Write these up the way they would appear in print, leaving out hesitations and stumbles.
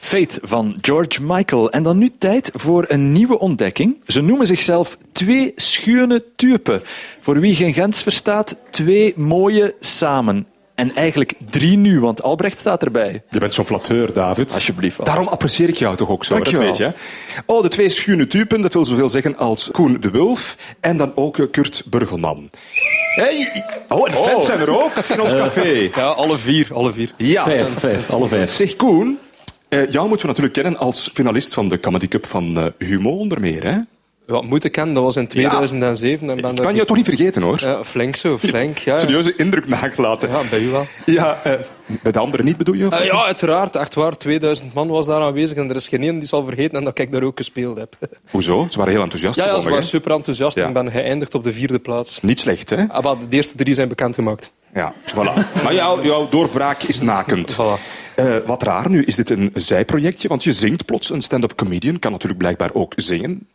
Faith van George Michael. En dan nu tijd voor een nieuwe ontdekking. Ze noemen zichzelf Twee Schuine Typen. Voor wie geen Gens verstaat, twee mooie samen. En eigenlijk 3 nu, want Albrecht staat erbij. Je bent zo'n flatteur, David. Alsjeblieft. Daarom apprecieer ik jou toch ook zo, Dank dat je wel. weet je. Hè? Oh, de twee schuine typen, dat wil zoveel zeggen als Koen de Wulf en dan ook Kurt Burgelman. Hey. Oh, en de fans zijn er ook in ons café. Ja, alle vier. Ja. Vijf, alle 5. Zeg Koen, jou moeten we natuurlijk kennen als finalist van de Comedy Cup van Humo onder meer, hè? Ja, moeten kennen, dat was in 2007. En ben Ik kan je toch niet vergeten, hoor. Ja, flink zo, flink. Ja, Serieuze indruk nagelaten. ja, bij u wel. Ja, bij de anderen niet, bedoel je? Of? Ja, uiteraard. Echt waar. 2000 man was daar aanwezig en er is geen één die zal vergeten en dat ik daar ook gespeeld heb. Hoezo? Ze waren heel enthousiast. Ja, ze geloof ik, waren hè? super enthousiast Ja. en ben geëindigd op de 4e plaats. Niet slecht, hè? Maar de eerste 3 zijn bekendgemaakt. Ja, voilà. Maar jouw doorbraak is nakend. Voilà. Wat raar nu, is dit een zijprojectje? Want je zingt plots. Een stand-up comedian kan natuurlijk blijkbaar ook zingen.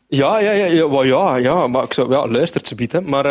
Ja, maar ik zou, luistert ze biedt, hè. Maar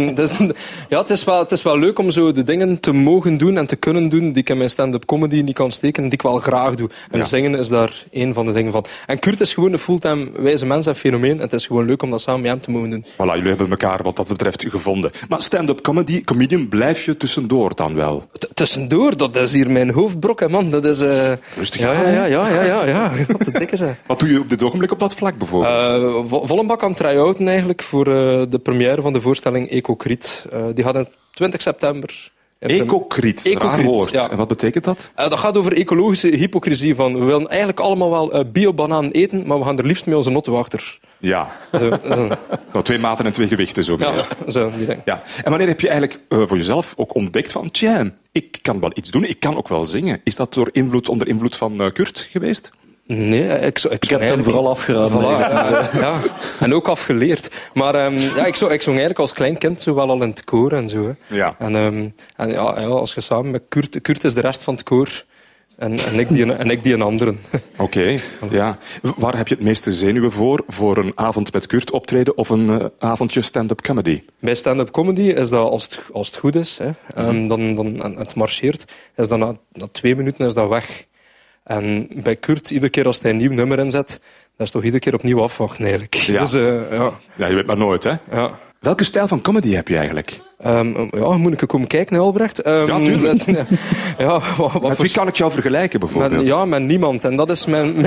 het is wel leuk om zo de dingen te mogen doen en te kunnen doen die ik in mijn stand-up comedy niet kan steken en die ik wel graag doe. En zingen is daar één van de dingen van. En Kurt is gewoon een fulltime wijze mens en fenomeen. Het is gewoon leuk om dat samen met hem te mogen doen. Voilà, jullie hebben elkaar wat dat betreft gevonden. Maar stand-up comedian blijf je tussendoor dan wel? Tussendoor, dat is hier mijn hoofdbrok, hè, man. Dat is... Rustig ja, aan, ja. Wat te dikke zijn. Wat doe je op dit ogenblik op dat vlak bijvoorbeeld? Volle bak aan het try-outen eigenlijk voor de première van de voorstelling Ecocriet. Die gaat in 20 september... Ecocriet, raar woord. Ja. En wat betekent dat? Dat gaat over ecologische hypocrisie. Van, we willen eigenlijk allemaal wel bio-bananen eten, maar we gaan er liefst met onze notten achter. Ja. Zo, 2 maten en 2 gewichten, zo meer. Ja, zo, die dingen. Ja. En wanneer heb je eigenlijk voor jezelf ook ontdekt van, tja, ik kan wel iets doen, ik kan ook wel zingen. Is dat onder invloed van Kurt geweest? Nee, ik heb hem vooral afgeraden. Ja, en ook afgeleerd. Maar ik zong eigenlijk als klein kind zo wel al in het koor en zo. Hè. Ja. En als je samen met Kurt is de rest van het koor en ik die een anderen. Oké, ja. Waar heb je het meeste zenuwen voor een avond met Kurt optreden of een avondje stand-up comedy? Bij stand-up comedy is dat, als het goed is, hè, en het marcheert, is dat na 2 minuten is dat weg. En bij Kurt, iedere keer als hij een nieuw nummer inzet, dat is toch iedere keer opnieuw afwachten eigenlijk. Ja. Dus, Ja, je weet maar nooit, hè? ja. Welke stijl van comedy heb je eigenlijk? Moet ik komen kijken, hè, Albrecht? Ja, tuurlijk. Wat Met wie kan ik jou vergelijken, bijvoorbeeld? met niemand. En dat is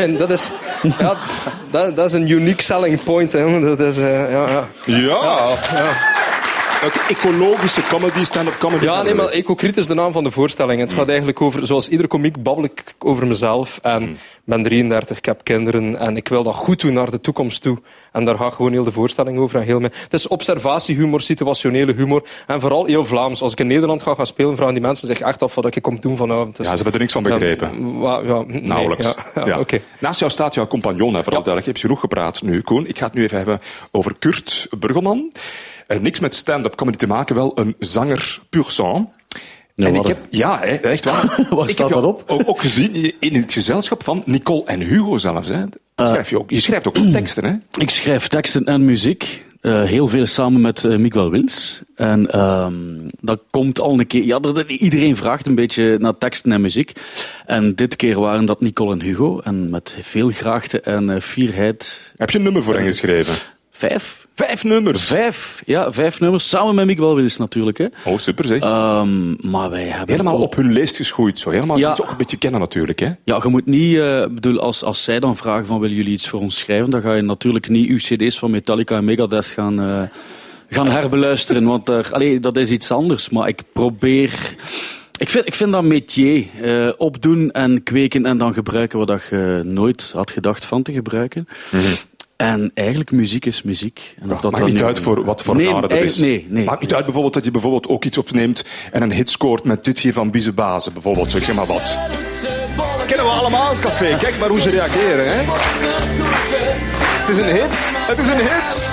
dat is een unique selling point. Hè. Dat is, Ja. Welke ecologische comedy, stand-up comedy? Ja, nee, maar Ecocriet is de naam van de voorstelling. Het gaat eigenlijk over, zoals iedere komiek babbel ik over mezelf. En ik ben 33, ik heb kinderen en ik wil dat goed doen naar de toekomst toe. En daar gaat gewoon heel de voorstelling over. En het is observatiehumor, situationele humor. En vooral heel Vlaams. Als ik in Nederland ga spelen, vragen die mensen zich echt af wat ik kom doen vanavond. Dus, Ja, ze hebben er niks van begrepen. Nee, Nauwelijks. Ja. Okay. Naast jou staat jouw compagnon, hè, vooral duidelijk. Je hebt genoeg gepraat nu, Koen. Ik ga het nu even hebben over Kurt Burgelman. Niks met stand-up comedy te maken, wel een zanger pur sang. Ja, en ik heb, echt waar. Waar staat dat op? Ook gezien in het gezelschap van Nicole en Hugo zelfs. Hè. Je schrijft ook teksten, hè? Ik schrijf teksten en muziek. Heel veel samen met Miguel Wils. En dat komt al een keer... Ja, iedereen vraagt een beetje naar teksten en muziek. En dit keer waren dat Nicole en Hugo. En met veel graagte en fierheid... Heb je een nummer voor hen geschreven? 5. 5 nummers? 5 nummers. Samen met Miguel Wils natuurlijk. Hè. Oh, super zeg. Maar wij hebben... Helemaal op hun leest geschoeid. Zo. Helemaal iets ook een beetje kennen natuurlijk. Hè? Ja, je moet niet... als zij dan vragen van willen jullie iets voor ons schrijven, dan ga je natuurlijk niet uw cd's van Metallica en Megadeth gaan herbeluisteren. Want dat is iets anders. Maar ik probeer... Ik vind dat métier. Opdoen en kweken en dan gebruiken wat je nooit had gedacht van te gebruiken. Mm-hmm. En eigenlijk, muziek is muziek. En dat maakt niet uit voor wat voor genre dat is. Nee. Maakt niet uit bijvoorbeeld dat je bijvoorbeeld ook iets opneemt en een hit scoort met dit hier van Bize Bazen, bijvoorbeeld. Zo, ik zeg maar wat. Dat kennen we allemaal, het café. Kijk maar hoe ze reageren, hè. Het is een hit. Het is een hit.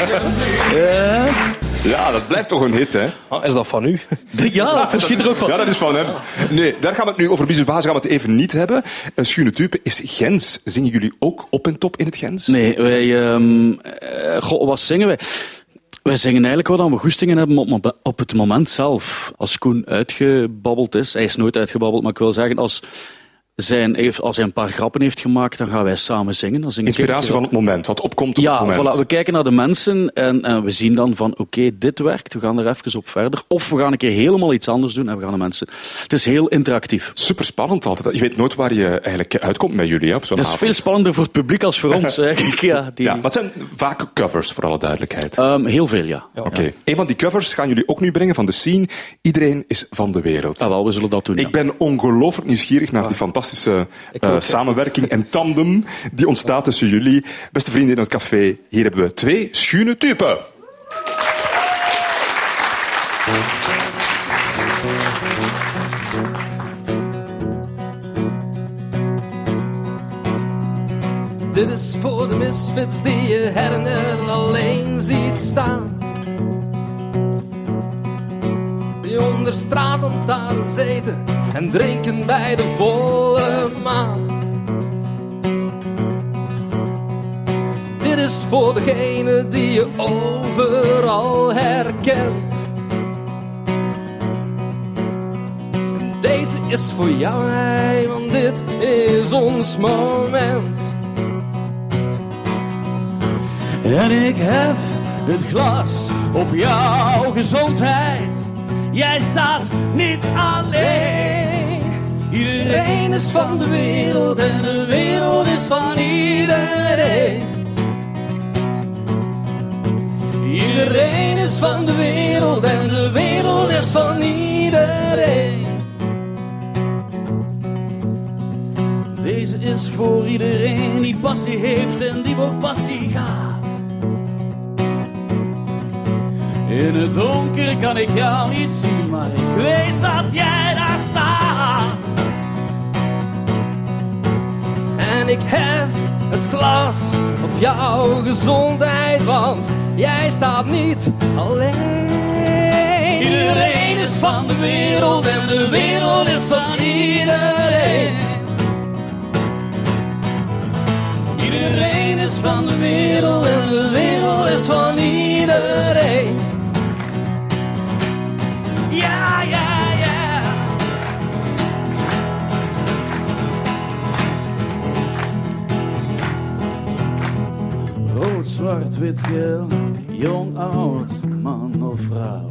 Ja, dat blijft toch een hit, hè? Is dat van u? Ja, dat verschiet er ook van. Ja, dat is van hem. Nee, daar gaan we het nu over Bize Bazen gaan we het even niet hebben. Een schuine type is Gens. Zingen jullie ook op en top in het Gens? Nee, wij... wat zingen wij? Wij zingen eigenlijk wat we goestingen hebben op het moment zelf. Als Koen uitgebabbeld is, hij is nooit uitgebabbeld, maar ik wil zeggen, als hij een paar grappen heeft gemaakt, dan gaan wij samen zingen. Dan zing Inspiratie van het moment, wat opkomt op het moment. Ja, voilà, we kijken naar de mensen en we zien dan van oké, dit werkt, we gaan er even op verder. Of we gaan een keer helemaal iets anders doen en we gaan de mensen... Het is heel interactief. Super spannend altijd. Je weet nooit waar je eigenlijk uitkomt met jullie op zo'n Het is avond. veel spannender voor het publiek als voor ons. Eigenlijk. Ja, Maar het zijn vaak covers, voor alle duidelijkheid. Heel veel, ja. Oké. Een van die covers gaan jullie ook nu brengen van The Scene. Iedereen is van de wereld. Ah, wel, we zullen dat doen. Ik ben ongelooflijk nieuwsgierig naar die fantastische samenwerking en tandem die ontstaat tussen jullie. Beste vrienden in het café, hier hebben we 2 schuine typen. Dit is voor de misfits die je her en der alleen ziet staan. Die onder straatlantaarns zitten en drinken bij de volle maan. Dit is voor degene die je overal herkent. En deze is voor jou, hey, want dit is ons moment. En ik hef het glas op jouw gezondheid. Jij staat niet alleen. Iedereen is van de wereld en de wereld is van iedereen. Iedereen is van de wereld en de wereld is van iedereen. Deze is voor iedereen die passie heeft en die voor passie gaat. In het donker kan ik jou niet zien, maar ik weet dat jij daar staat. En ik hef het glas op jouw gezondheid, want jij staat niet alleen. Iedereen is van de wereld en de wereld is van iedereen. Iedereen is van de wereld en de wereld is van iedereen. Ja, ja, ja. Rood, zwart, wit, geel, jong, oud, man of vrouw.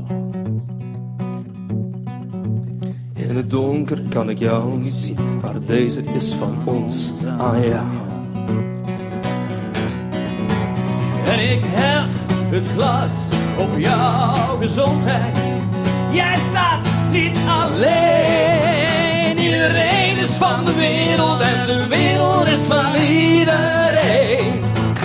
In het donker kan ik jou niet zien, maar deze is van ons aan jou. En ik hef het glas op jouw gezondheid. Jij staat niet alleen. Iedereen is van de wereld en de wereld is van iedereen.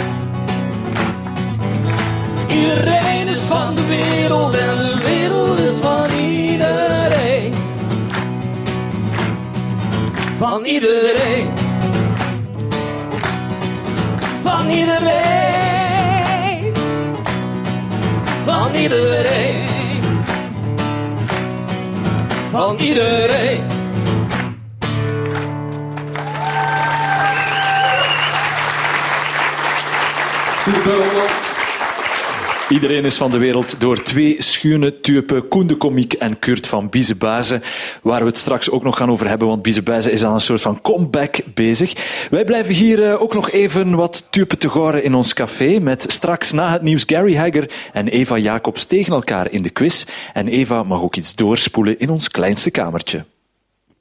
Iedereen is van de wereld en de wereld is van iedereen. Van iedereen. Van iedereen. Van iedereen. Van iedereen. Iedereen is van de wereld door 2 schuine typen, Koen de Komiek en Kurt van Biezenbazen, waar we het straks ook nog gaan over hebben, want Biezenbazen is aan een soort van comeback bezig. Wij blijven hier ook nog even wat typen te goren in ons café, met straks na het nieuws Gary Hagger en Eva Jacobs tegen elkaar in de quiz. En Eva mag ook iets doorspoelen in ons kleinste kamertje.